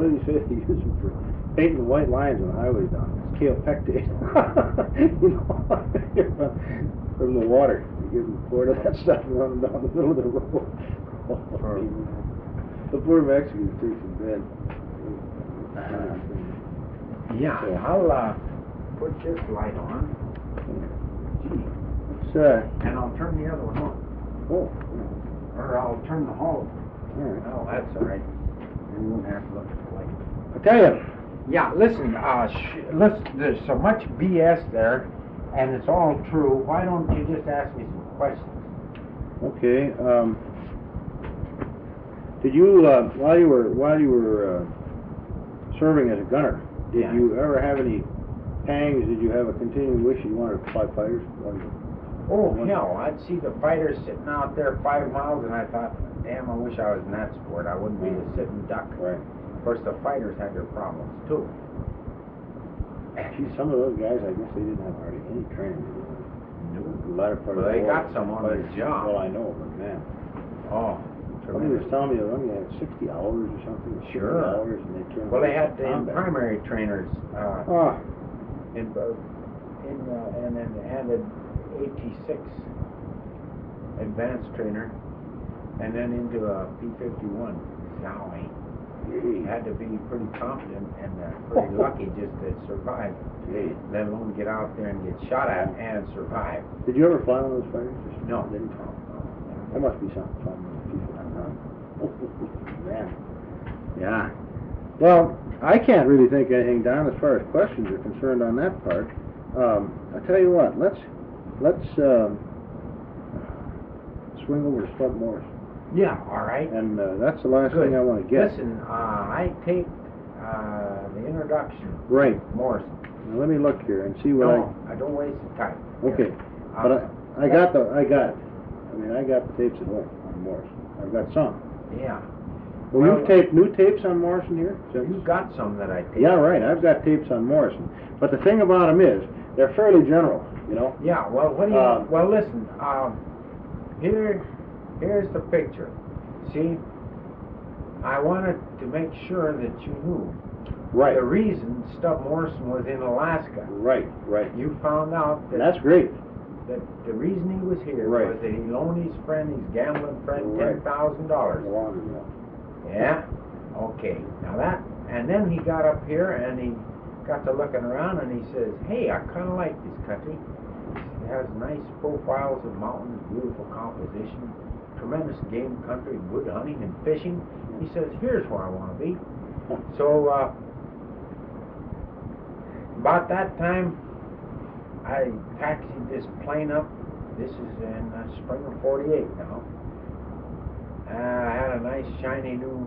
what he said he used them for painting the white lines on the highway down. It's kaopectate. You know, from the water. You give them a quart of that stuff and run them down the middle of the road. The poor Mexicans took some bed. Yeah, So, I'll put this light on. Gee. it's, And I'll turn the other one on. oh, Or I'll turn the hall. all right. Oh, that's all right. You won't have to look at the light. I tell you, Yeah, listen, listen, there's so much BS there, and it's all true. Why don't you just ask me some questions? okay, did you, while you were serving as a gunner, did Yeah. you ever have any pangs? Did you have a continuing wish you wanted to fly fighters? Oh, hell, I'd see the fighters sitting out there 5 miles, and I thought, damn, I wish I was in that sport. I wouldn't be a sitting duck. Right. Of course, the fighters had their problems, too. Gee, some of those guys, I guess they didn't have hardly any training. The latter part Well, of the they war. got some on the job. Well, I know, but man. Oh, Somebody was tremendous. telling me that one guy had 60 hours or something. 60 Sure. hours, and they turned. Well, they had combat. primary trainers Oh, and then added 86 advanced trainer, and then into a P-51. Zowie. You had to be pretty confident and pretty lucky just to survive, gee. let alone get out there and get shot at and survive. Did you ever fly one of those fighters? No. Didn't? That must be something fun. Man. Yeah. Well, I can't really think anything down as far as questions are concerned on that part. I tell you what, let's swing over to Spud Morris, Yeah, all right. and that's the last Good. thing I want to get. Listen, I taped the introduction. Right. Morrison. Now, let me look here and see what No, I don't waste the time. Okay, but I got it. I mean, I got the tapes at home on Morrison. I've got some. Yeah. Well, you've taped new tapes on Morrison here? You've got some that I taped. Yeah, right. I've got tapes on Morrison. But the thing about them is, they're fairly general, you know? Yeah, well, what do you... well, listen, here's the picture. See, I wanted to make sure that you knew Right. the reason Stub Morrison was in Alaska. Right, right. You found out that, And that's great. that the reason he was here Right. was that he loaned his friend, his gambling friend, Right. $10,000. No longer ago. Yeah? Okay. Now that, and then he got up here and he got to looking around and he says, hey, I kind of like this country. It has nice profiles of mountains, beautiful composition, tremendous game country, good hunting and fishing. He says, here's where I want to be. So, about that time, I taxied this plane up. This is in spring of '48 now. I had a nice shiny new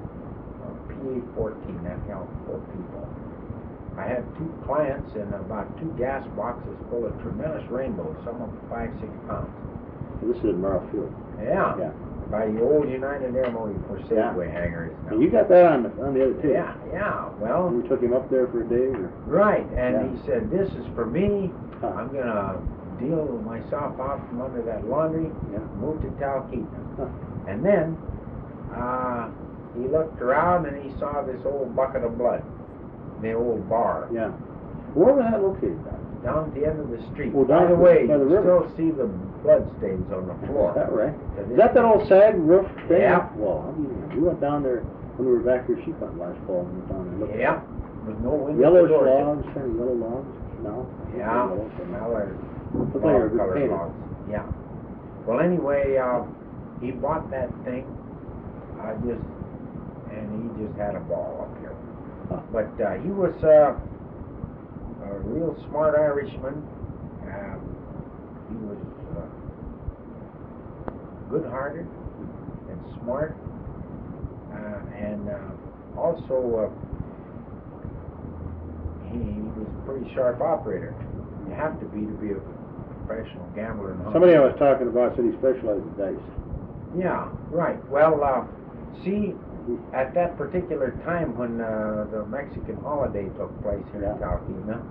PA-14 that held 4 people. I had 2 clients and about 2 gas boxes full of tremendous rainbows, some of them 5-6 pounds. This is at Merrill Field. Yeah, Yeah. by the old United Airmo for Safeway hangars now. And you got that on the other tape. Yeah, well, You took him up there for a day, or? right, and Yeah. he said, this is for me. Huh. I'm going to deal myself out from under that laundry, Yeah. move to Talkeetna. Huh. And then he looked around and he saw this old bucket of blood, the old bar, Yeah. Where was that located down? down at the end of the street. Oh, By down the way, by the you river. still see the blood stains on the floor. Is that right? To Is this that day. old sag roof thing? Yeah. Well, we went down there when we were back here sheep hunting last fall. We went down there and looked. Yeah, with no windows. Yellow or doors. logs, kind of yellow logs. No. Yeah, Yellow, so well, they're Looks like they were good colored painted. logs. Yeah. Well, anyway, he bought that thing. And he just had a ball up here. Huh. But he was a real smart Irishman. He was good-hearted and smart, and also he was a pretty sharp operator. You have to be a professional gambler. And Somebody I hunter. was talking about said he specialized in dice. Yeah, right. Well, see, at that particular time when the Mexican holiday took place here in Talkeetna,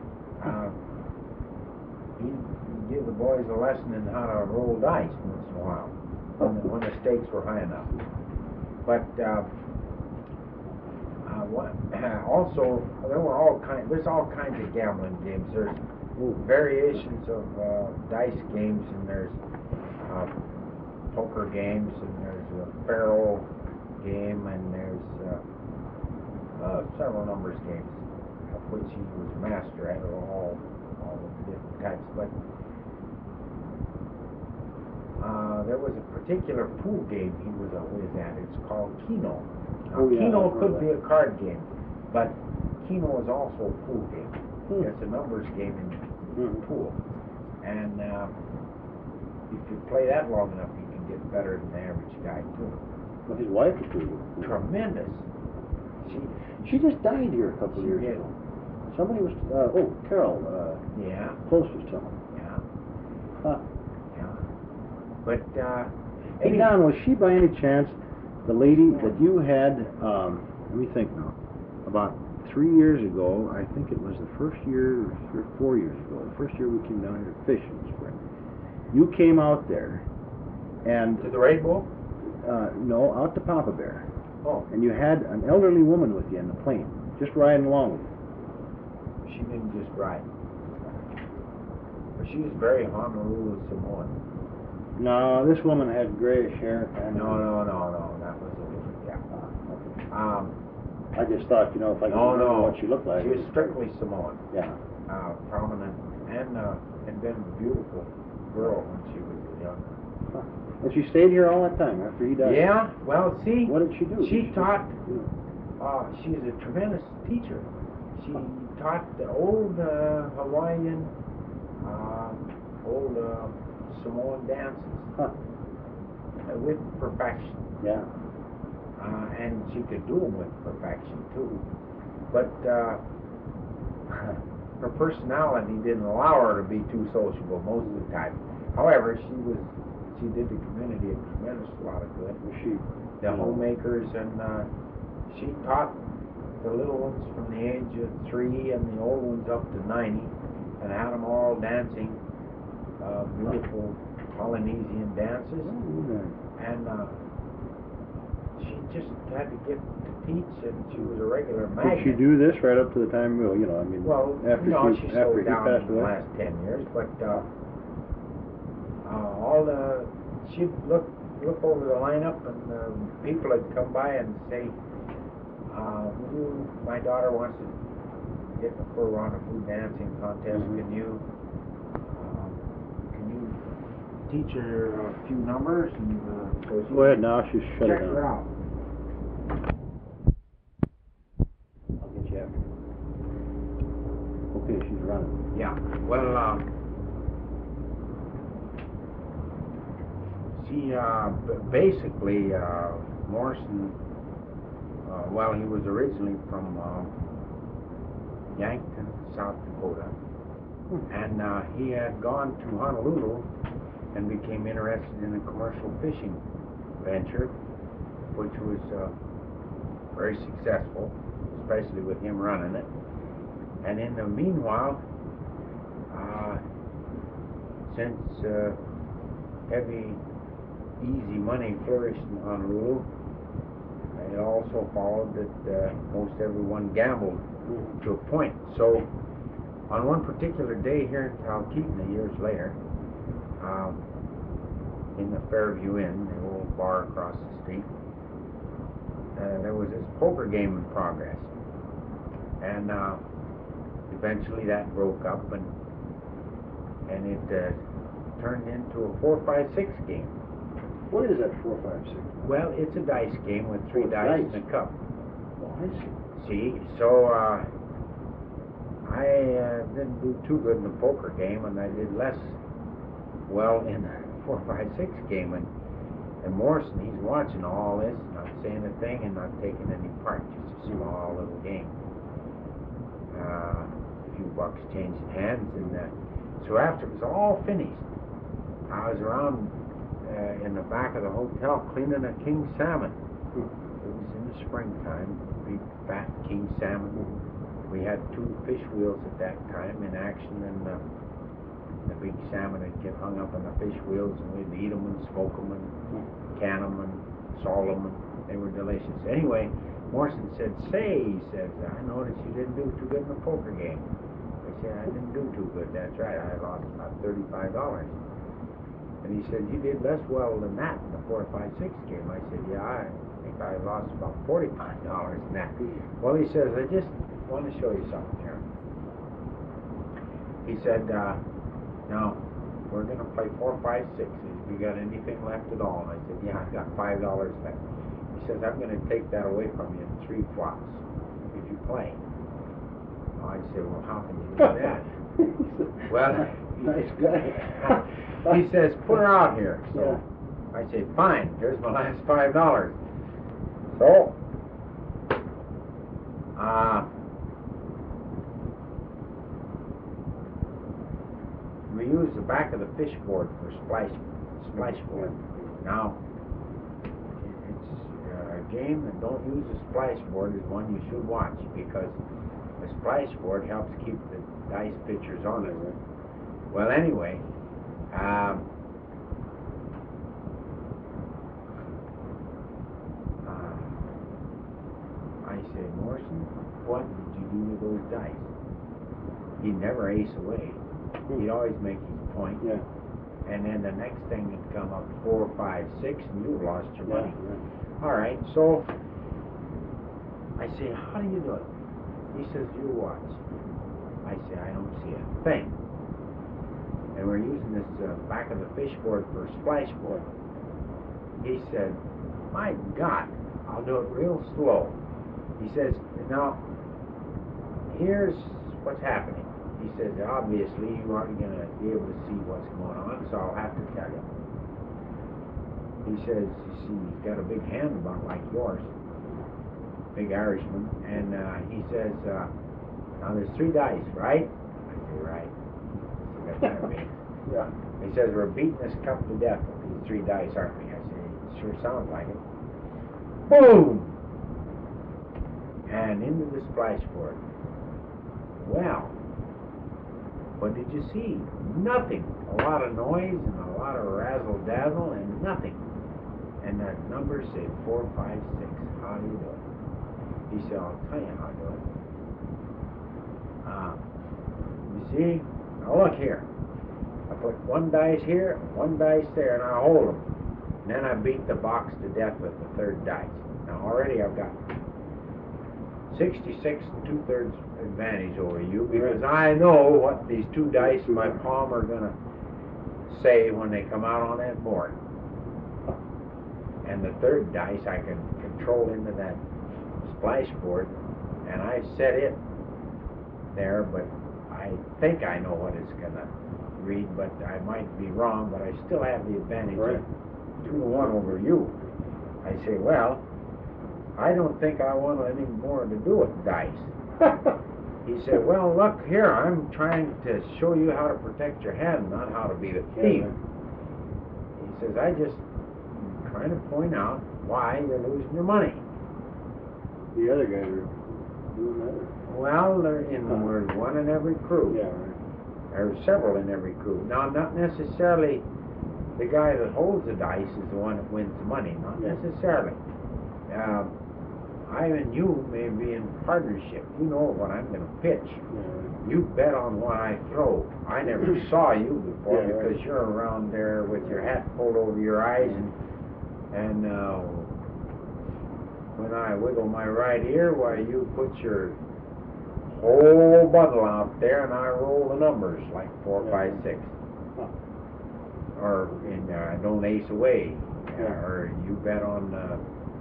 he gave the boys a lesson in how to roll dice once in a while, when the stakes were high enough. But also, there's all kinds of gambling games. There's variations of dice games, and there's poker games, and there's a faro game, and there's several numbers games, of which he was master at all of the different types. But there was a particular pool game he was a whiz at. It's called Keno. Now, Keno could be a card game, but Keno is also a pool game. It's a numbers game in pool. And if you play that long enough, you can get better than the average guy, too. Well, his wife was pretty good. Tremendous. She just died here a couple of years ago. Somebody was, Carol. Yeah. Close was telling. Yeah. Huh. Yeah. But, Hey, Don, was she by any chance the lady that you had, let me think now, about 3 years ago, I think it was the first year, or 4 years ago, the first year we came down here to fish in the spring. You came out there, and... To the Rainbow? No, out to Papa Bear. Oh. And you had an elderly woman with you in the plane, just riding along with you. She didn't just ride. But she was very Honolulu Samoan. No, this woman had grayish hair. And No, that was a different gal. I just thought, if I could remember what she looked like. She was strictly Samoan. Yeah. Prominent, and had been a beautiful girl when she was young. Huh. And she stayed here all that time after he died? Yeah, well, see... What did she do? She taught... she was a tremendous teacher. She taught the old Hawaiian, old Samoan dances. Huh. With perfection. Yeah. And she could do them with perfection, too. But her personality didn't allow her to be too sociable most of the time. However, she did the community a tremendous lot of good. The homemakers, and she taught the little ones from the age of 3 and the old ones up to 90, and had them all dancing beautiful Polynesian dances. And she just had to get to teach, and she was a regular magnet. Did she do this right up to the time, well, she slowed down passed in the away? last 10 years, but she'd look over the lineup, and people would come by and say, my daughter wants to get for a rendezvous dancing contest. Can you teach her a few numbers? And go ahead now, she's shut it check down. her out. I'll get you after. Okay, she's running. Yeah, well, basically, Morrison, he was originally from Yankton, South Dakota, and he had gone to Honolulu and became interested in a commercial fishing venture, which was very successful, especially with him running it. And in the meanwhile, since heavy, easy money flourished in Honolulu, it also followed that most everyone gambled to a point. So, on one particular day here in Talkeetna, years later, in the Fairview Inn, the old bar across the street, there was this poker game in progress. And eventually that broke up, and it turned into a 4-5-6 game. What is that 4-5-6? Well, it's a dice game with 3 dice and a cup. Oh, I see. See, so I didn't do too good in the poker game, and I did less well in the 4-5-6 game. And Morrison, he's watching all this, not saying a thing and not taking any part, just a small little game. A few bucks changing hands, and so after it was all finished, I was around in the back of the hotel cleaning a king salmon. It was in the springtime, big fat king salmon. We had 2 fish wheels at that time in action, and the big salmon would get hung up on the fish wheels, and we'd eat them and smoke them and can them and salt them and They were delicious. Anyway, Morrison said, "Say," he says, "I noticed you didn't do too good in the poker game." I said, "I didn't do too good. That's right. I lost about $35. And he said, "You did less well than that in the 4, 5, 6 game." I said, "Yeah, I think I lost about $45 in that." Well, he says, "I just want to show you something here." He said, "Now, we're going to play 4, 5, 6. Have you got anything left at all?" And I said, "Yeah, I've got $5 left." He says, "I'm going to take that away from you in 3 flops if you play." I said, "Well, how can you do that?" Well, nice guy. he says, "Put her out here." So Yeah. I said, "Fine, here's my last $5. So, we use the back of the fish board for splash board. Now, it's a game that don't use a splash board is one you should watch, because the splash board helps keep the dice pitchers on it. Well, anyway, I say, "Morrison, what did you do with those dice?" He'd never ace away. He'd always make his point. Yeah. And then the next thing would come up 4, 5, 6, and you lost your money. Yeah. All right, so I say, "How do you do it?" He says, "You watch." I say, "I don't see a thing." And we're using this back of the fish board for splash board. He said, "My God, I'll do it real slow." He says, "Now, here's what's happening." He says, "Obviously, you aren't going to be able to see what's going on, so I'll have to tell you." He says, "You see, he's got a big hand about like yours, big Irishman." And he says, "Now, there's 3 dice, right?" I say, "Right." So that's what I mean. Yeah. He says, "We're beating this cup to death with these 3 dice, aren't we?" I say, "It sure sounds like it." Boom! And into the splash board. Well, what did you see? Nothing. A lot of noise and a lot of razzle-dazzle and nothing. And that number said 4, 5, 6. How do you do it? He said, "I'll tell you how to do it. You see? Now look here. I put 1 dice here, 1 dice there, and I hold them. And then I beat the box to death with the 3rd dice. Now already I've got 66 2/3 advantage over you, because I know what these 2 dice in my palm are going to say when they come out on that board. And the 3rd dice I can control into that splash board, and I've set it there, but I think I know what it's going to read, but I might be wrong, but I still have the advantage of 2-1 over you." I say, "Well, I don't think I want any more to do with dice." He said, "Well, look here, I'm trying to show you how to protect your hand, not how to be the thief." He says, "I just trying to point out why you're losing your money." The other guys are doing that. Well, there's 1 in every crew. Yeah, right. There's several in every crew. Now, not necessarily the guy that holds the dice is the one that wins the money. Not necessarily. I and you may be in partnership. You know what I'm going to pitch. Yeah, right. You bet on what I throw. I never saw you before, Yeah, because you're around there with your hat pulled over your eyes, and when I wiggle my right ear, why, you put your whole bundle out there, and I roll the numbers like 4, 5, 6. Or don't ace away. Or you bet on the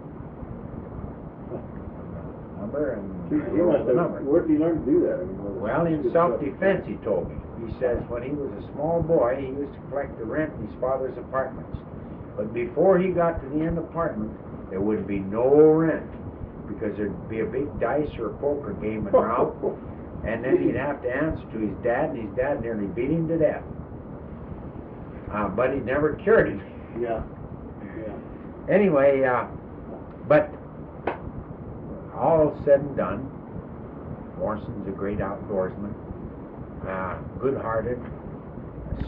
number, and I roll the number. Where did he learn to do that? I mean, Well, in self-defense, he told me. He says when he was a small boy, he used to collect the rent in his father's apartments. But before he got to the end apartment, there would be no rent, because there'd be a big dice or a poker game around, and then he'd have to answer to his dad, and his dad nearly beat him to death. But he never cured him. Yeah. Anyway, but all said and done, Morrison's a great outdoorsman, good-hearted,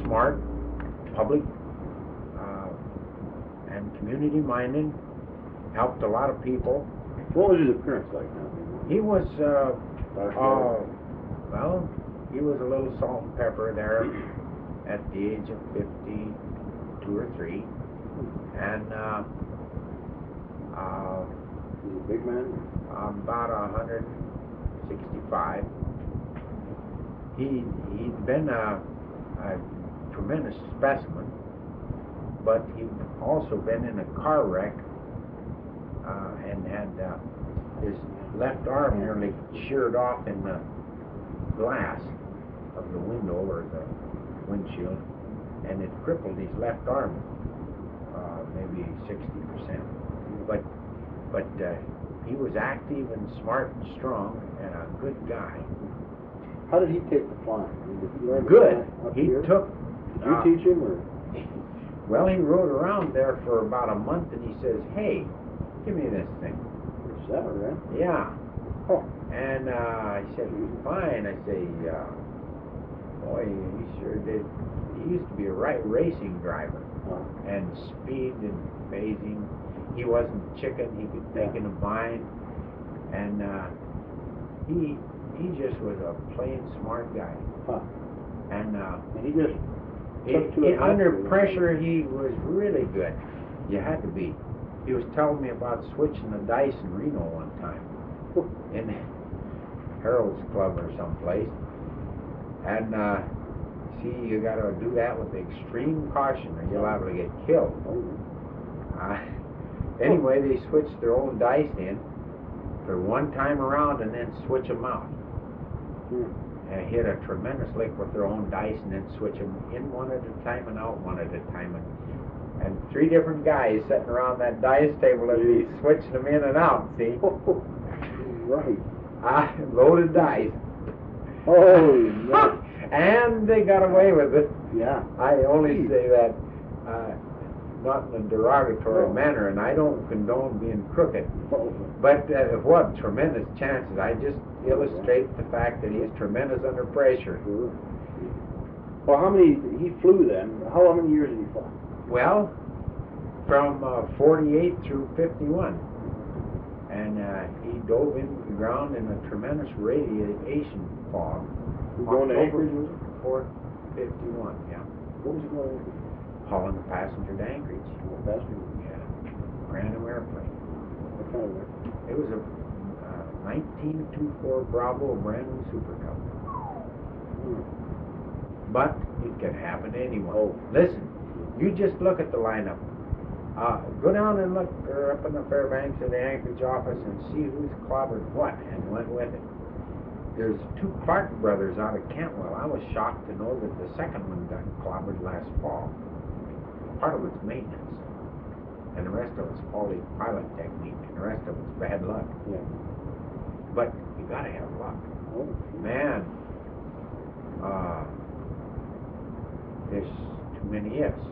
smart, public, and community-minded, helped a lot of people. What was his appearance like now? He was, Dark hair? well, he was a little salt and pepper there at the age of 52 or 3. And He's a big man? about 165. He'd been a tremendous specimen, but he'd also been in a car wreck and had his left arm nearly sheared off in the glass of the window or the windshield, and it crippled his left arm maybe 60%. But he was active and smart and strong and a good guy. How did he take the flying? Did he learn to Good. fly up He here? took. Did you teach him, or? Well, he rode around there for about a month, and he says, "Hey, give me this thing." Is that right? Yeah. Oh. And I said, "Fine." I say, "Boy, he sure did. He used to be a racing driver, and speed and phasing. He wasn't chicken. He could think in a bind, and he just was a plain smart guy. Huh. And he just took to it under naturally. pressure, he was really good. You had to be. He was telling me about switching the dice in Reno one time, in Harold's Club or someplace. And see, you got to do that with extreme caution, or you're liable to get killed. Anyway, they switched their own dice in for one time around, and then switch them out. And hit a tremendous lick with their own dice, and then switch them in one at a time and out one at a time. And 3 different guys sitting around that dice table, and be switching them in and out. See? Right. Loaded dice. Oh, no. And they got away with it. Yeah. I only say that not in a derogatory manner, and I don't condone being crooked. But what tremendous chances. I just illustrate the fact that he's tremendous under pressure. Sure. Well, he flew then? How many years did he fly? Well, from 48 through 51. And he dove into the ground in a tremendous radiation fog. Going to Anchorage, was it? 451, yeah. What was he going to Anchorage? Hauling the passenger to Anchorage. Passenger? Yeah. Brand new airplane. What kind of airplane? It was a 1924 Bravo, a brand new Super Cub. But it can happen to anyone. Oh. Listen, you just look at the lineup. Go down and look up in the Fairbanks of the Anchorage office and see who's clobbered what and went with it. There's 2 Clark brothers out of Cantwell. I was shocked to know that the second one got clobbered last fall. Part of it's maintenance, and the rest of it's faulty pilot technique, and the rest of it's bad luck. Yeah. But you gotta have luck. Oh. Man, there's too many ifs.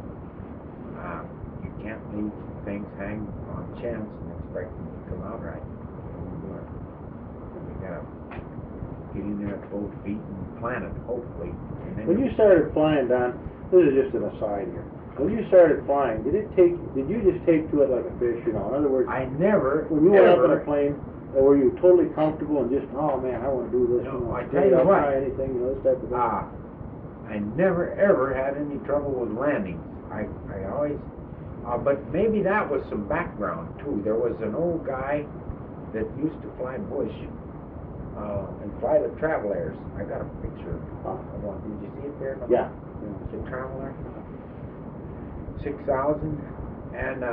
You can't leave things hang on chance and expect them to come out right. You gotta get in there at both feet and plan it, hopefully. And then When you started flying, Don, this is just an aside here. When you started flying, did you just take to it like a fish, you know? In other words, I never, when you went up in a plane, were you totally comfortable and just, oh man, I want to do this? No, you know, I tell you I'll what. try anything, you know, this type of thing. I never ever had any trouble with landings. I always, but maybe that was some background too. There was an old guy that used to fly Bush and fly the Travelers. I got a picture of one. Did you see it there? Yeah. It's a Traveler. 6,000, and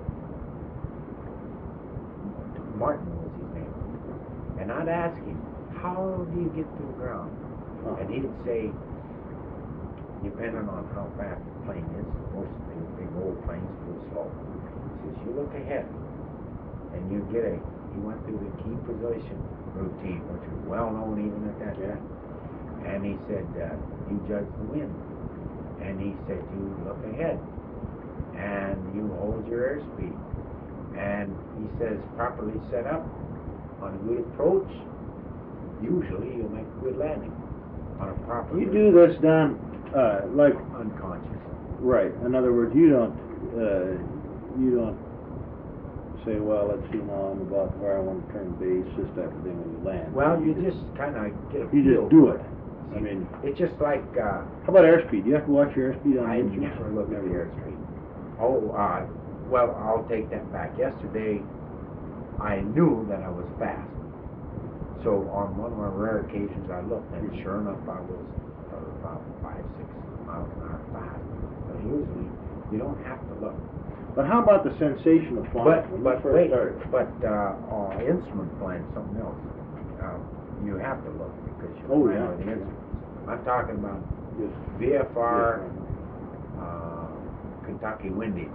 Martin was his name. And I'd ask him, how do you get to the ground? And he'd say, depending on how fast the plane is, most of the big old planes go slow. He says, you look ahead, and you get he went through the key position routine, which was well known even at that time. And he said, you judge the wind. And he said, you look ahead, and you hold your airspeed. And he says, properly set up on a good approach, usually you'll make a good landing on a proper. You do this, Don, like unconscious. Right. In other words, you don't say, well, let's see, now I'm about where I want to turn base, this type of thing when you land? Well, you just kind of get a You feel just do for it. I mean, It's just like, how about airspeed? Do you have to watch your airspeed on I engines? never look at the airspeed. Oh, well, I'll take that back. Yesterday, I knew that I was fast. So on one of my rare occasions, I looked, and sure enough, I was about 5-6 miles an hour fast. But usually, you don't have to look. But how about the sensation of flying when you first started? Instrument flying something else. You have to look because you're Oh, flying yeah. with the instruments. I'm talking about Just VFR, Kentucky windage.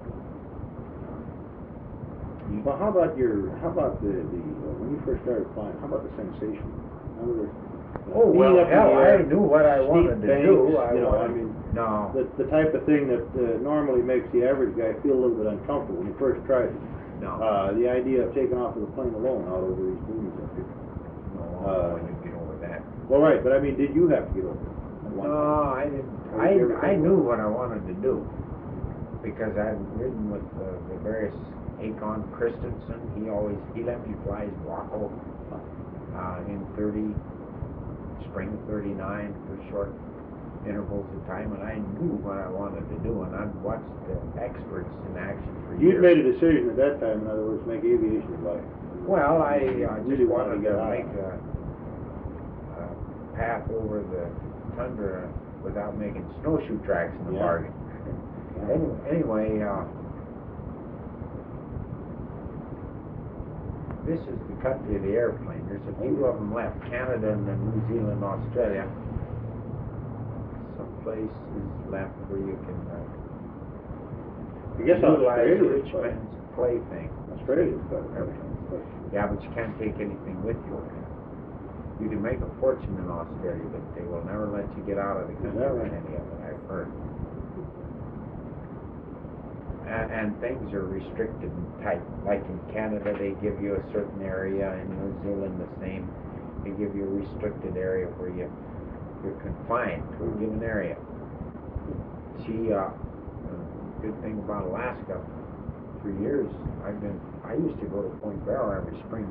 Well, how about the when you first started flying? How about the sensation? In other words, Oh, being well, up in hell, the air, I knew what I steep wanted to banks, do. No. No, The type of thing that normally makes the average guy feel a little bit uncomfortable when he first tries it. no. The idea of taking off with a plane alone out over these dunes up here. No, you get over that. Well, right, but I mean, did you have to get over it? At one No, time? I didn't. Or did you ever I think knew about what I wanted to do because I've ridden with the various Akon Christensen. He let me fly his Waco in 30, spring of 39 for short intervals of time, and I knew what I wanted to do, and I'd watched the experts in action for years. You'd made a decision at that time, in other words, make aviation life. Well, I really just wanted get to out. make a path over the tundra without making snowshoe tracks in the Yeah. bargain. Anyway, this is the country of the airplane. There's a few of them left. Canada and then New Zealand, Australia. Some places left where you can I guess utilize Australia rich is better. man's plaything. Australia is better. Everything. Yeah, but you can't take anything with you. You can make a fortune in Australia, but they will never let you get out of the country that with right? any of it, I've heard. And things are restricted and tight. Like in Canada, they give you a certain area. In New Zealand, the same. They give you a restricted area where you're confined to a given area. See, good thing about Alaska, for years, I used to go to Point Barrow every spring,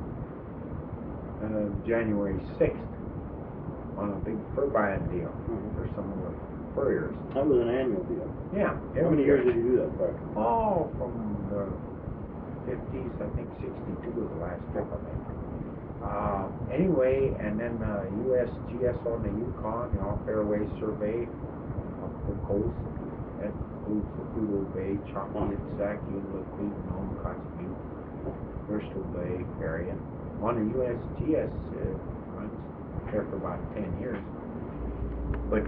January 6th, on a big fur buying deal for some of the furriers. That was an annual deal. Yeah. How many years did you do that for? Oh, from the 50s, I think 62 was the last trip I made. Anyway, and then USGS on the Yukon, the off-airway survey up the coast. That includes the Prudhoe Bay, Chalky and Sac, Unalak, Nome, Kotzebue, Bristol Bay area. On the USGS, I was there for about 10 years. But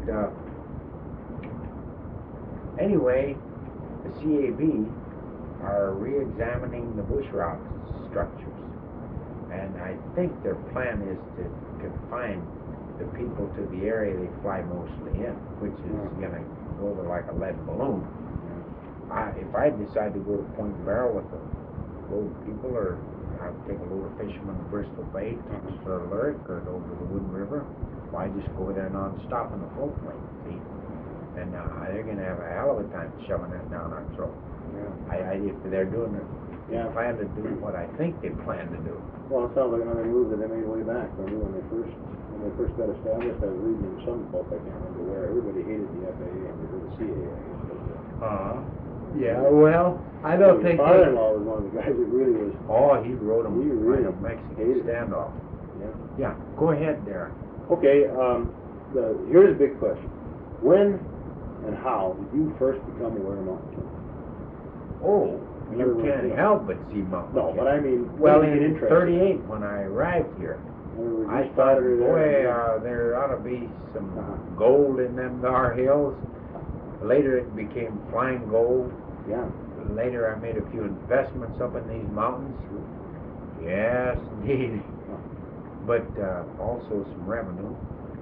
anyway, the CAB are re-examining the bush route structures. And I think their plan is to confine the people to the area they fly mostly in, which is going to go to like a lead balloon. If I decide to go to Point Barrow with a load of people, or I'd take a load of fishermen to Bristol Bay, to Lyric, or over the Wood River, well, I just go there non-stop in the float plane, see? And they're going to have a hell of a time shoving that down our throat. If they're doing it, they plan to do what I think they plan to do. Well, it sounds like another move that they made way back when they first got established. I was reading in some book, I can't remember where, everybody hated the FAA and they did the CAA. Yeah, well, I don't think my father-in-law was one of the guys that really was. Oh, he wrote them He really a Mexican hated standoff. Yeah. Yeah, go ahead there. Okay, here's a big question. When and how did you first become aware of Mountain King? Oh, you can't help but see Mountain No, King. but I mean, well, when did you in get interested? 38, when I arrived here, In other words, you I thought, started boy, there. there ought to be some gold in them dar hills. Later it became flying gold. Yeah. Later I made a few investments up in these mountains. Yes, indeed. But also some revenue.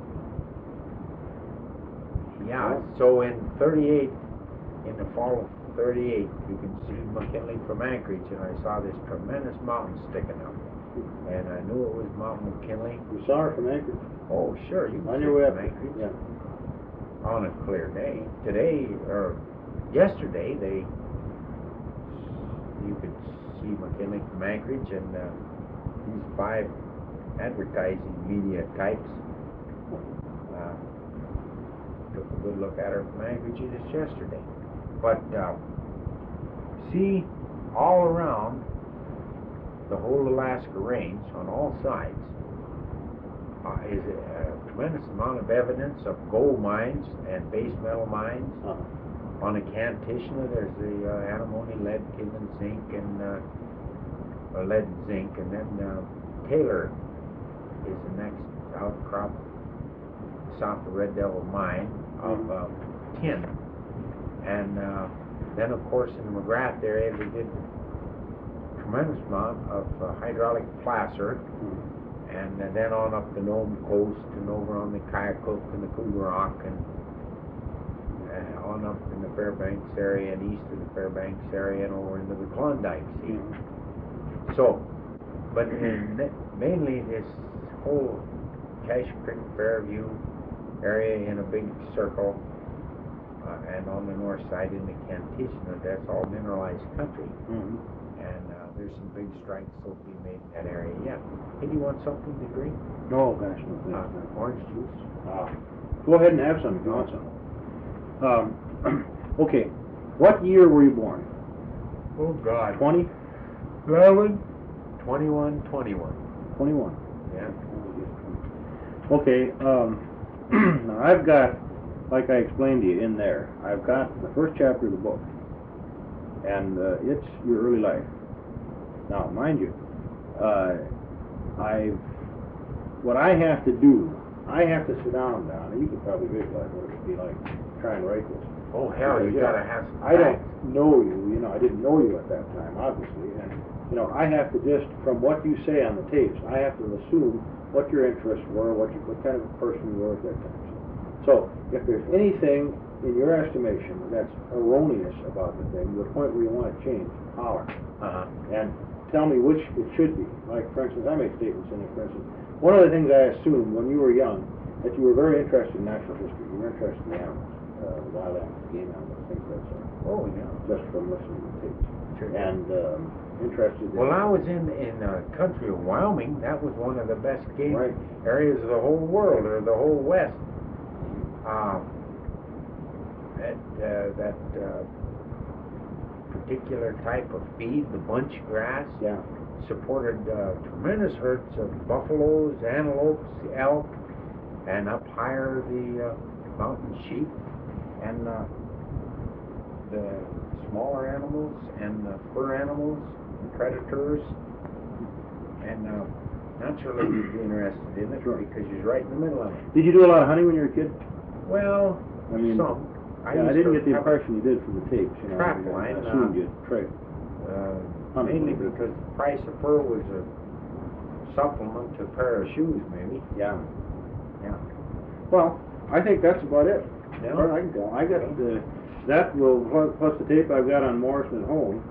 Yeah, so in 38, in the fall of 38, you can see McKinley from Anchorage, and I saw this tremendous mountain sticking up. And I knew it was Mount McKinley. You saw her from Anchorage? Oh, sure, you can On see your way it up from Anchorage. Yeah. On a clear day. Today, or yesterday, you could C. McKinley from Anchorage, and these 5 advertising media types took a good look at her from Anchorage just yesterday. But see, all around the whole Alaska Range, on all sides, is a tremendous amount of evidence of gold mines and base metal mines. On Acantitia, there's the antimony, lead, tin, and zinc, and lead and zinc, and then Taylor is the next outcrop south of Red Devil Mine of tin. And then, of course, in the McGrath area, they did a tremendous amount of hydraulic placer. And then on up the Nome Coast and over on the Kyakook and the Cougar Rock and on up in the Fairbanks area and east of the Fairbanks area and over into the Klondike Sea. So, but mainly this whole Cache Creek, Fairview area in a big circle, and on the north side in the Acantitia, that's all mineralized country. And there's some big strikes still to be made in that area yet. Hey, do you want something to drink? No, gosh, no. Orange juice? Go ahead and have some if you want some. Okay, what year were you born? Oh, God. 20? 11? 21, 21. 21. Yeah. Okay, now I've got, like I explained to you in there, I've got the first chapter of the book, and it's your early life. Now, mind you, what I have to do, I have to sit down, and you could probably visualize what it would be like try and write this. Oh, hell, you gotta have some I don't know you, I didn't know you at that time, obviously, and, I have to just, from what you say on the tapes, I have to assume what your interests were, what kind of a person you were at that time. So, if there's anything in your estimation that's erroneous about the thing, to the point where you want to change, holler. And tell me which it should be. Like, for instance, I make statements in it, for instance, one of the things I assumed when you were young, that you were very interested in natural history. You were interested in the animals, wild animals, game animals, things like that. Oh, yeah. Just from listening to the tapes. Sure. And interested in... Well, I was in the country of Wyoming. That was one of the best game Right. areas of the whole world, or the whole West. That particular type of feed, the bunch grass, supported tremendous herds of buffaloes, antelopes, elk, and up higher the mountain sheep, and the smaller animals, and the fur animals, and predators, and naturally you'd be interested in it because you're right in the middle of it. Did you do a lot of hunting when you were a kid? Well, I mean, some. I didn't get the impression you did from the tapes. Trap I line. assumed you trade. Mainly because the price of fur was a supplement to a pair of shoes, maybe. Yeah. Yeah. Well, I think that's about it. Yeah. Well, I can go. I got that will plus the tape I've got on Morrison at home.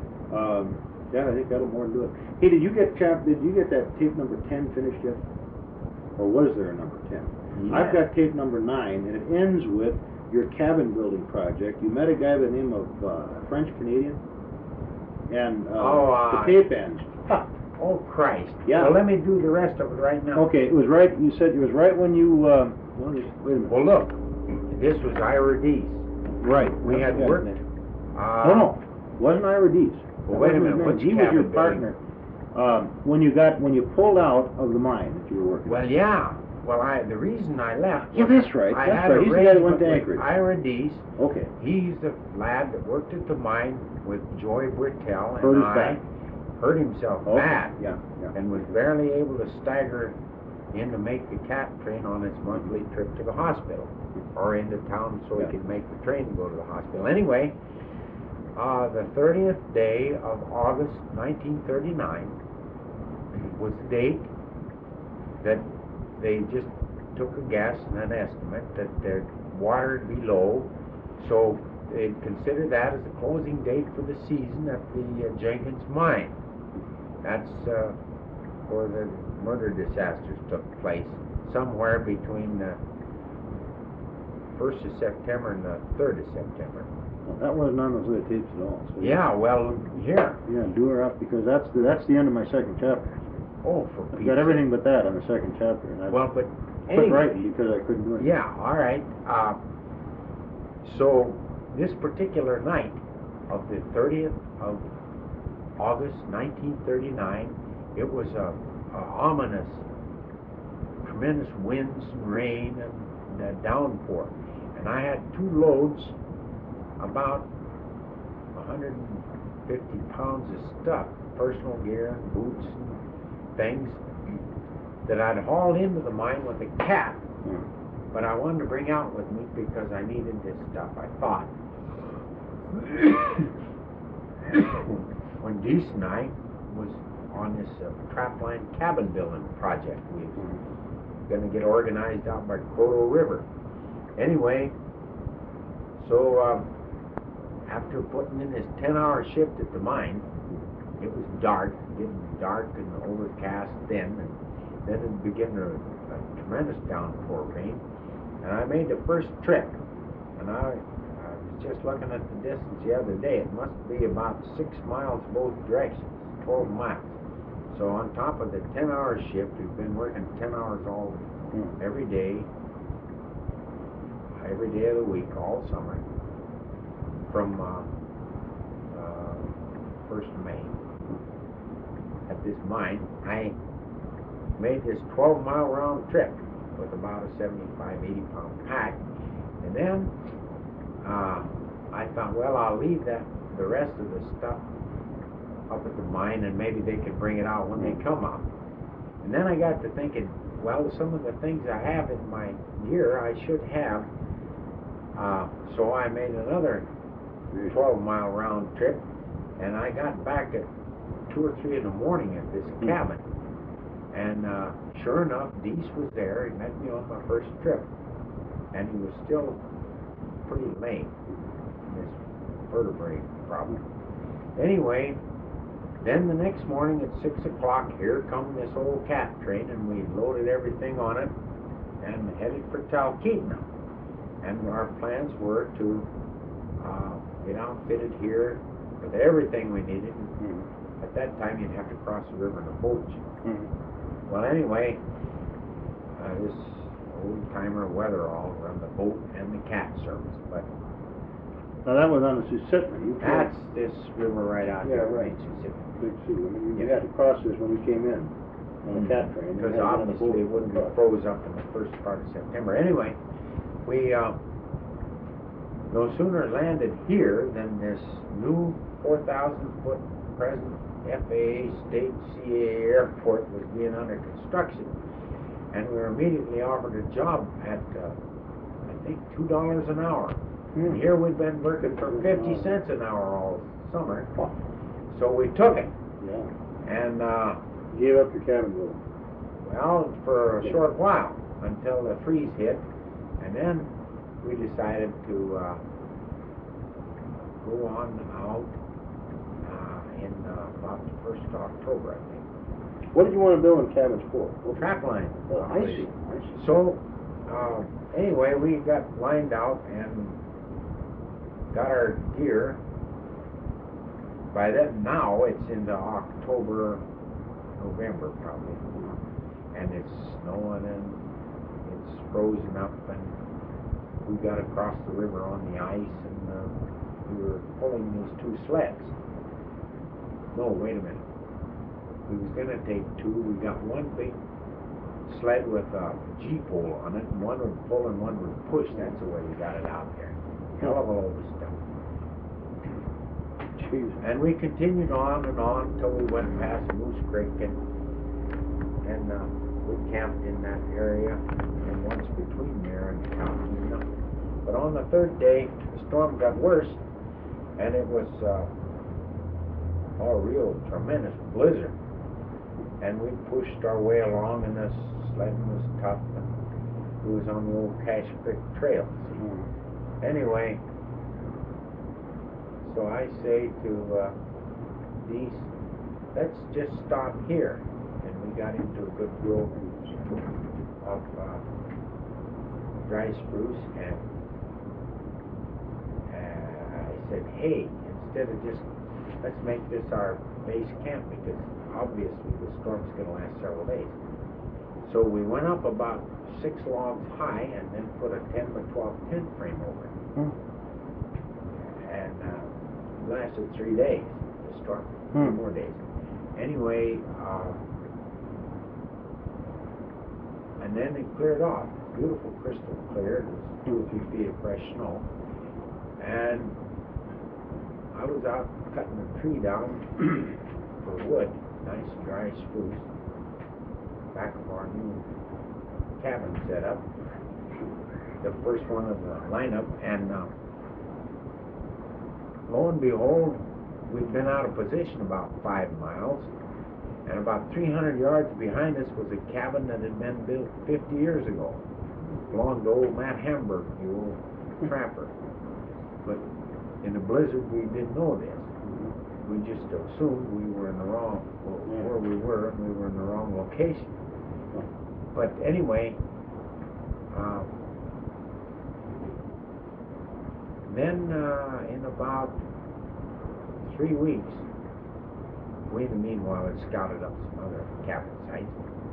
I think that'll more than do it. Hey, did you get that tape number 10 finished yet? Or was there a number 10? Yeah. I've got tape number 9, and it ends with your cabin building project. You met a guy by the name of French Canadian, and the tape ends. Oh, Christ. Yeah. Well, let me do the rest of it right now. Okay, it was right. You said it was right when you. Well, wait a minute. Well, look, this was Ira Dees. Right. We had worked. No, wasn't Ira Dees. Well, wait a minute. Which he was your partner when you pulled out of the mine that you were working. Well, yeah. Well, the reason I left. Yeah, that's right. I That's had right. He's the guy that went to Anchorage. Ira Dees. Okay. He's the lad that worked at the mine with Joy Britell, Hurt and his back. hurt himself bad. Yeah. And was barely able to stagger in to make the cat train on his monthly trip to the hospital, or into town so he could make the train to go to the hospital. Anyway, the 30th day of August 1939 was the date that they just took a guess and an estimate that the water would be low, so they considered that as the closing date for the season at the Jenkins mine. That's where the murder disasters took place, somewhere between the 1st of September and the 3rd of September. Well, that wasn't on those little tapes at all. So Yeah, well, here. Yeah, do her up because that's the end of my second chapter. Oh, for I've Pete's got everything sake. but that on the second chapter, and I Well, but quit anyway. writing because I couldn't do it. Yeah, all right. So this particular night of the 30th of August 1939, it was a ominous, tremendous winds and rain and a downpour. And I had 2 loads, about 150 pounds of stuff, personal gear, boots, and things that I'd hauled into the mine with a cat. But I wanted to bring out with me because I needed this stuff, I thought. When Deese and I was on this trapline cabin building project, we was going to get organized out by Croto River. Anyway, so after putting in this 10-hour shift at the mine, it was dark, getting dark and overcast then, and then it began a tremendous downpour rain. And I made the first trip, and I was just looking at the distance the other day. It must be about 6 miles both directions, 12 miles. So on top of the 10-hour shift, we've been working 10 hours every day of the week, all summer, from 1st of May. At this mine, I made this 12-mile round trip with about a 75, 80-pound pack. And then I thought, well, I'll leave the rest of the stuff up at the mine, and maybe they could bring it out when they come out. And then I got to thinking, well, some of the things I have in my gear I should have. So I made another 12-mile round trip, and I got back at 2 or 3 in the morning at this cabin. And sure enough, Deese was there. He met me on my first trip, and he was still pretty lame, this vertebrae problem. Anyway, then the next morning at 6 o'clock, here come this old cat train, and we loaded everything on it and headed for Talkeetna. And our plans were to get outfitted here with everything we needed. At that time, you'd have to cross the river in a boat. Well, anyway, this old-timer Weatherall run the boat and the cat service. But now that was on the Susitna. That's this river right out here. Right. Susitna. Big Sioux. I mean, you had to cross this when we came in on the cat train. Because obviously it wouldn't be froze up in the first part of September. Anyway, we no sooner landed here than this new 4,000-foot present FAA State CAA airport was being under construction, and we were immediately offered a job at I think $2 an hour. And here we'd been working for 50 cents an hour all summer, so we took it. Yeah. And gave up your cabin building. well, for a short while until the freeze hit, and then we decided to go on out in about the 1st of October, I think. What did you want to build in cabins for? Trap line. Oh, I see. So, anyway, we got lined out and got our gear. By then, now it's into October, November probably, and it's snowing and it's frozen up, and we got across the river on the ice, and we were pulling these 2 sleds. No, wait a minute. We was going to take 2. We got one big sled with a G-pole on it, and one would pull and one would push. That's the way we got it out there. Hell of a load of stuff. Jeez. And we continued on and on until we went past Moose Creek, and we camped in that area, and once between there and Talkeetna. But on the 3rd day, the storm got worse, and it was a real tremendous blizzard. And we pushed our way along, and the sledding was tough, and we was on the old Cache Creek Trail. Anyway, so I say to Deese, let's just stop here. And we got into a good grove of dry spruce, and I said, hey, instead of just, let's make this our base camp, because obviously the storm's going to last several days. So we went up about 6 logs high and then put a 10 by 12 tent frame over it. And it lasted 3 days, the storm, 3 more days. Anyway, and then it cleared off. Beautiful crystal clear. It was 2 or 3 feet of fresh snow. And I was out cutting a tree down for wood, nice dry spruce, back of our new cabin set up, the first one of the lineup, and lo and behold, we'd been out of position about 5 miles, and about 300 yards behind us was a cabin that had been built 50 years ago. Belonged to old Matt Hamburg, the old trapper. But in a blizzard, we didn't know this. We just assumed we were in the wrong, where we were, and we were in the wrong location. But anyway, then in about 3 weeks, we in the meanwhile had scouted up some other cabin sites.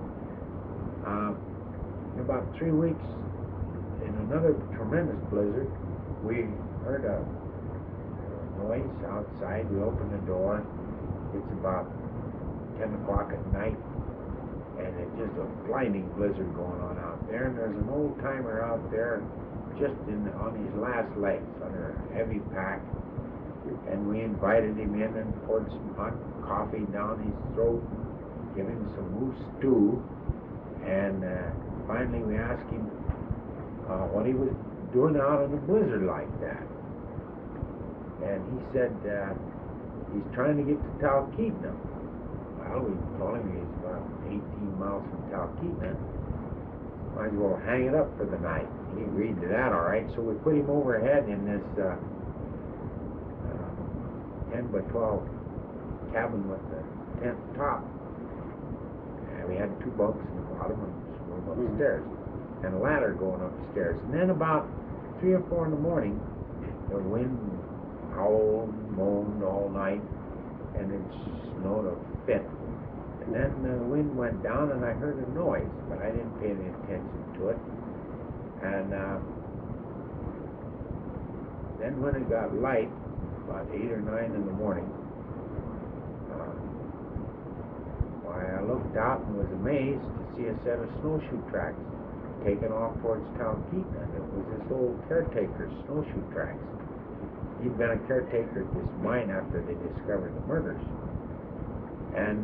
In about 3 weeks, in another tremendous blizzard, we heard a noise outside. We opened the door. It's about 10 o'clock at night, and it's just a blinding blizzard going on out there. And there's an old timer out there, just on his last legs, under a heavy pack. And we invited him in and poured some hot coffee down his throat, gave him some moose stew, and finally we asked him what he was doing out in a blizzard like that. And he said he's trying to get to Talkeetna. Well, we told him he's about 18 miles from Talkeetna. Might as well hang it up for the night. He agreed to that, all right. So we put him overhead in this 10 by 12 cabin with the tent top. And we had 2 bunks in the bottom and some room upstairs. And a ladder going upstairs. And then about 3 or 4 in the morning, the wind howled and moaned all night, and it snowed a fit. And then the wind went down, and I heard a noise, but I didn't pay any attention to it. And then when it got light, about 8 or 9 in the morning, why, I looked out and was amazed to see a set of snowshoe tracks taken off towards Talkeetna. It was this old caretaker's snowshoe tracks. He'd been a caretaker at this mine after they discovered the murders. And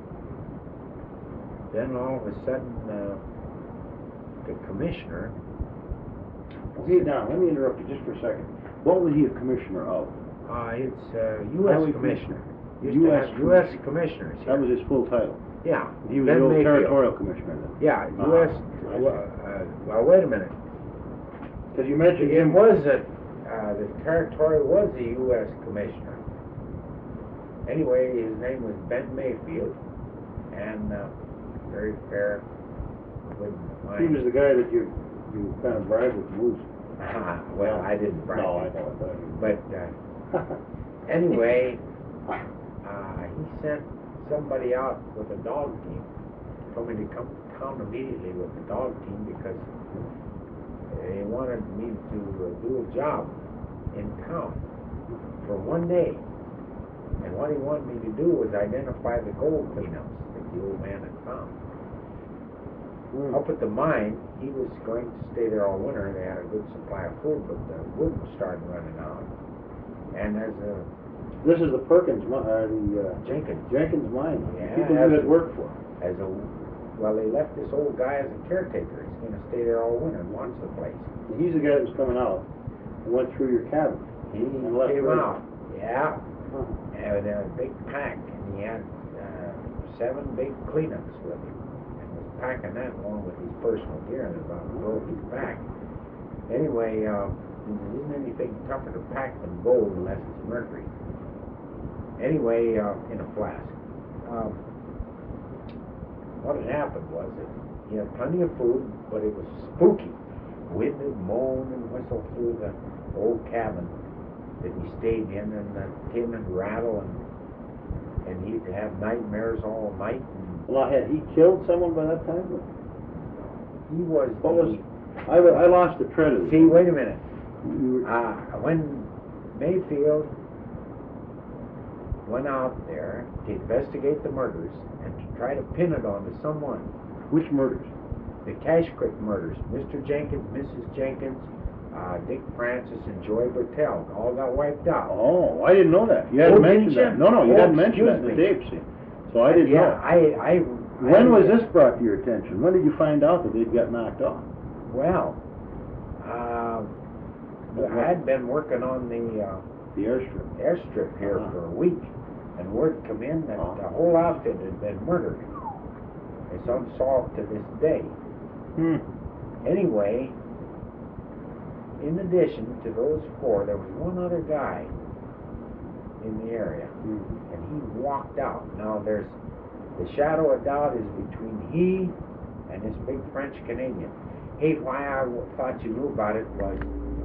then all of a sudden, the commissioner... Okay, now, let me interrupt you just for a second. What was he a commissioner of? It's U.S. commissioner. U.S. commissioners here. That was his full title? Yeah. He was the old territorial commissioner then? Yeah, U.S. Well, wait a minute. Because you mentioned it was the territory was the U.S. commissioner. Anyway, his name was Ben Mayfield, and very fair, good mind. He was the guy that you kind of bribed with moose. Well, I didn't bribe him. No, I know it. But anyway, he sent somebody out with a dog team. Told me to come to town immediately with the dog team because they wanted me to do a job in town for 1 day. And what he wanted me to do was identify the gold cleanups that the old man had found. Up at the mine, he was going to stay there all winter. They had a good supply of food, but the wood was starting running out. And there's a... This is the Perkins mine, Jenkins mine. Yeah. People you had worked for. Well, they left this old guy as a caretaker. He's going to stay there all winter and watch the place. And he's the guy that was coming out and went through your cabin. He came out. Yeah. Huh. And with a big pack. And he had 7 big cleanups with him. Packing that along with his personal gear, and about broke his back. Anyway, there isn't anything tougher to pack than gold unless it's mercury. Anyway, in a flask. What had happened was that he had plenty of food, but it was spooky. Wind would moan and whistle through the old cabin, that he stayed in, and the tin would rattle, and he'd have nightmares all night. And Well, had he killed someone by that time? he was. What was? I lost the thread of it. See, wait a minute. You were, When Mayfield went out there to investigate the murders and to try to pin it onto someone, which murders? the Cash Creek murders, Mr. Jenkins, Mrs. Jenkins, Dick Francis, and Joy Bertell, all got wiped out. Oh, I didn't know that. You hadn't mentioned didn't that. No, you Oh, hadn't mentioned that in the excuse tape, see. So I didn't Yeah, know. When was this brought to your attention? When did you find out that they'd got knocked off? Well, I had been working on the airstrip here Uh-huh. for a week, and word come in that the whole outfit had been murdered. It's unsolved to this day. Anyway, in addition to those four, there was one other guy in the area, and he walked out. Now, there's the shadow of doubt is between he and this big French Canadian. Hey, why I thought you knew about it was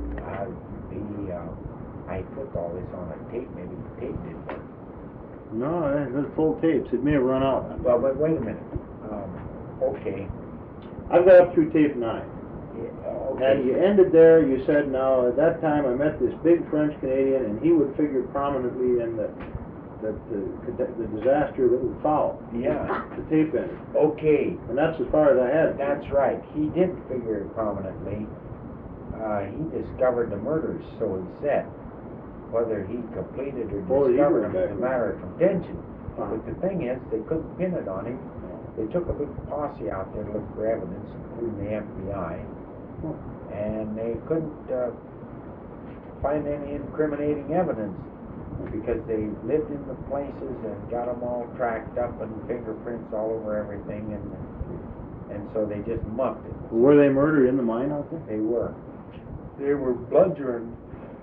I put all this on a tape. Maybe the tape didn't work. No, that's full tapes. It may have run out. Well, but wait a minute. Okay. I've got up through tape 9. Yeah, And okay. you ended there, you said, now, at that time I met this big French Canadian, and he would figure prominently in the disaster that would follow. Yeah. The tape ended. Okay. And that's as far as I had it. That's right. He did figure it prominently. He discovered the murders, so he said. Whether he completed or discovered them is a matter of contention. But the thing is, they couldn't pin it on him. They took a big posse out there to look for evidence, including the FBI, and they couldn't find any incriminating evidence because they lived in the places and got them all tracked up and fingerprints all over everything, and so they just mucked it. Were they murdered in the mine out there? They were. They were bludgeoned.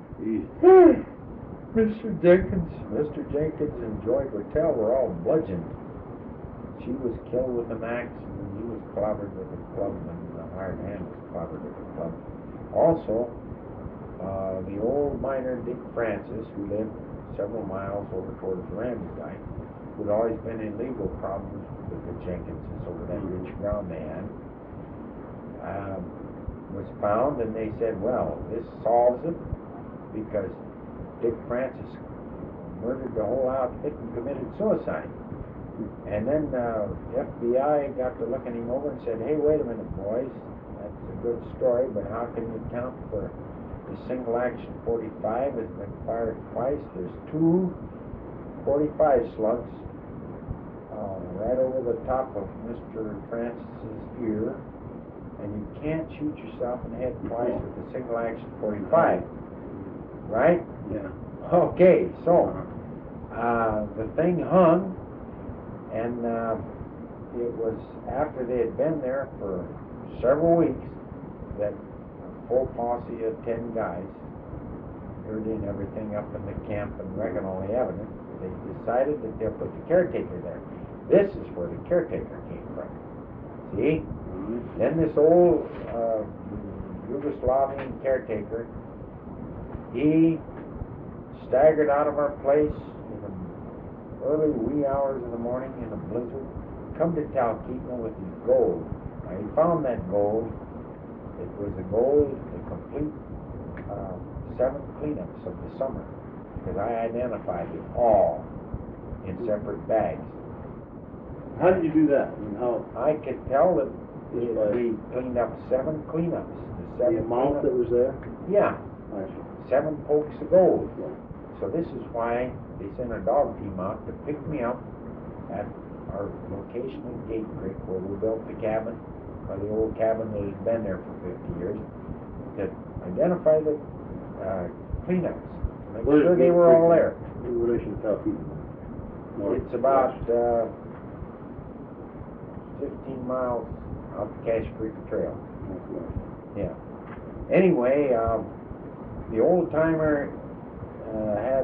Mr. Jenkins and Joy Bertell were all bludgeoned. She was killed with an axe, and he was clobbered with a club, and the hired hand was clobbered with a club. Also, the old miner Dick Francis, who lived several miles over towards Ramsdike, who'd always been in legal problems with the Jenkinses over that rich ground they had, was found, and they said, well, this solves it because Dick Francis murdered the whole outfit and committed suicide. And then the FBI got to looking him over and said, hey, wait a minute, boys, that's a good story, but how can you count for the single action 45 has been fired twice? There's 2 45 slugs right over the top of Mr. Francis's ear, and you can't shoot yourself in the head twice with a single action 45, right? Yeah. Okay, so the thing hung, and it was after they had been there for several weeks that a full posse of 10 guys, dirtying everything up in the camp and wrecking all the evidence, they decided that they'll put the caretaker there. This is where the caretaker came from. See? Then this old Yugoslavian caretaker, he staggered out of our place in the early wee hours of the morning in a blizzard, come to Talkeetna with his gold. Now, he found that gold. It was the gold, the complete 7 cleanups of the summer, because I identified it all in separate bags. How did you do that? I mean, how? I could tell that we cleaned up 7 cleanups. The amount that was there? Yeah. I see. 7 pokes of gold. So this is why they sent a dog team out to pick me up at our location in Gate Creek, where we built the cabin, or the old cabin that had been there for 50 years, to identify the cleanups, make sure they were all there. In relation to Talkeetna? It's about 15 miles off the Cash Creek Trail. Yeah. Anyway, the old timer had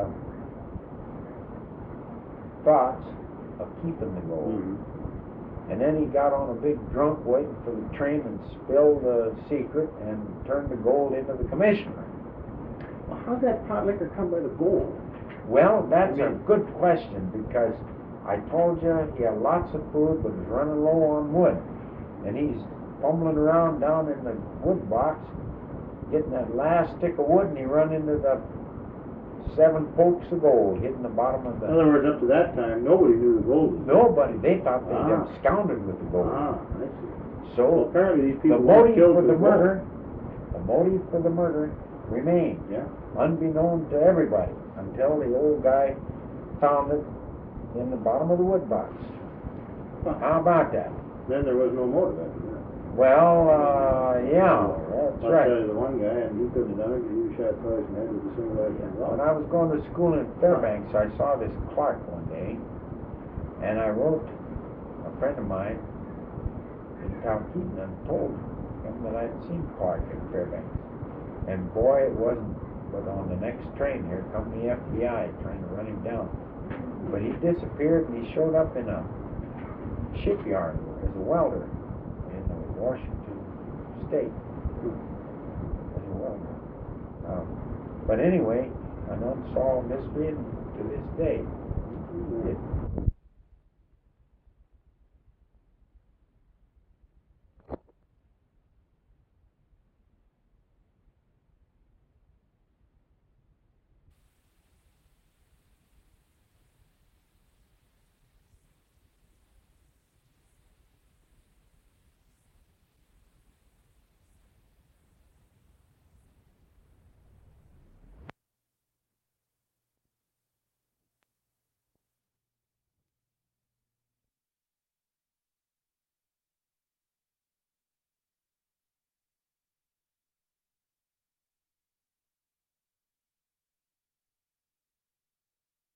thoughts of keeping the gold. And then he got on a big drunk waiting for the train and spilled the secret and turned the gold into the commissioner. how'd that pot liquor come by the gold? Well, that's I a mean- good question, because I told you he had lots of food, but was running low on wood. And he's fumbling around down in the wood box, getting that last stick of wood, and he run into the 7 pokes of gold hitting the bottom of In other the... words, up to that time, nobody knew the gold was there. Nobody, they thought they'd Ah. absconded with the gold. Ah, I see. So So, apparently these the people weren't motive killed for for the the gold. murder remained, Yeah. unbeknown to everybody, until the old guy found it in the bottom of the wood box. How about that? Then there was no motive after that. Well, yeah, that's I'll right. tell you the one guy, and he couldn't have done it because he was shot twice in the head with a single action When rifle. I was going to school in Fairbanks, I saw this Clark one day, and I wrote a friend of mine in Talkeetna and told him that I'd seen Clark in Fairbanks. And boy, it wasn't but on the next train here come the FBI trying to run him down. But he disappeared, and he showed up in a shipyard as a welder in Washington State. As a welder. But anyway, an unsolved mystery, and to this day, it